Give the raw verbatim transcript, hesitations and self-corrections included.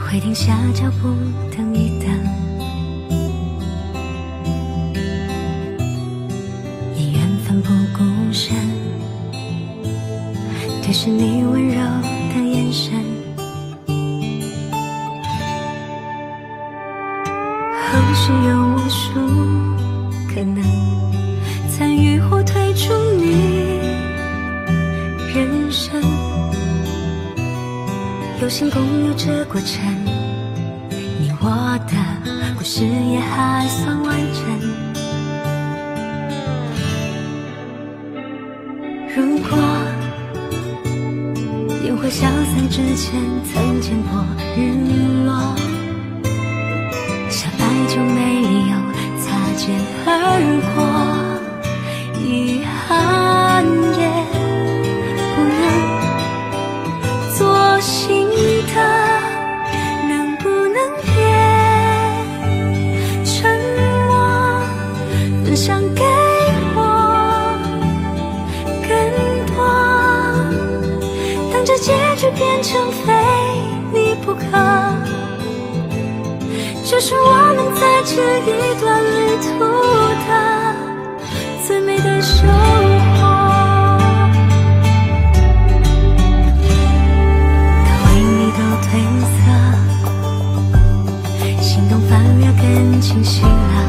会停下脚步等一等，也缘奋不顾身，对视你温柔的眼神。或许有无数可能，参与或退出你人生，有幸共有这过程，你我的故事也还算完整。如果烟火消散之前曾见过日落，小白就没有擦肩而过，遗憾也不能做新的，能不能别沉默，分享给我更多，当这结局变成非你不可，就是我们在这一段旅途的最美的收获。可为你都褪色，心动反而更清晰了。